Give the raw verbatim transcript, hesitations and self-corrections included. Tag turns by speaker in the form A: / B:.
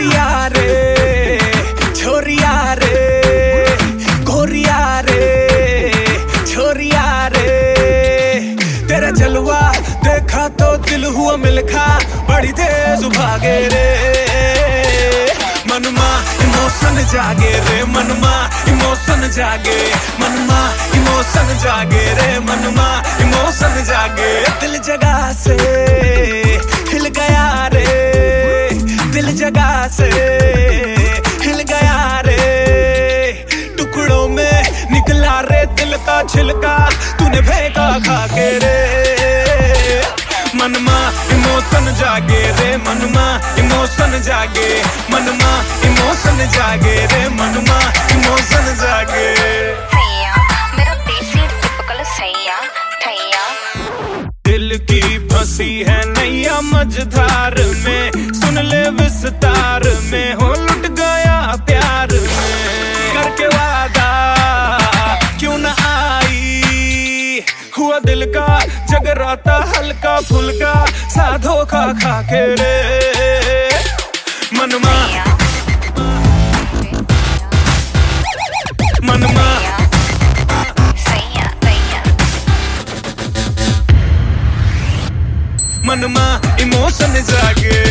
A: छोरिया रे छोरिया रे गोरिया रे छोरिया रे तेरा जलवा देखा तो दिल हुआ मिलखा बड़ी तेज भागे रे मनमा इमोशन जागे रे मनमा इमोशन जागे मनमा इमोशन जागे रे मनमा इमोशन जागे दिल जगह से हिल गया रे दिल जगह से हिल गया रे टुकड़ों में निकला रे दिल का छिलका तूने फेंका खा के रे मनमा इमोशन जागे रे मनमा इमोशन जागे मनमा इमोशन जागे रे मनमा इमोशन जागे
B: मेरा देसी टिपिकल सैया ठैया
A: दिल की फंसी है नैया मझधार में सुन ले विस्तार में हो लुट गया प्यार में करके वादा क्यों न आई हुआ दिल का जगराता हल्का फुल्का सा धोखा खा के रे मनमा मनमा
B: सैया सैया
A: मनमा इमोशन जागे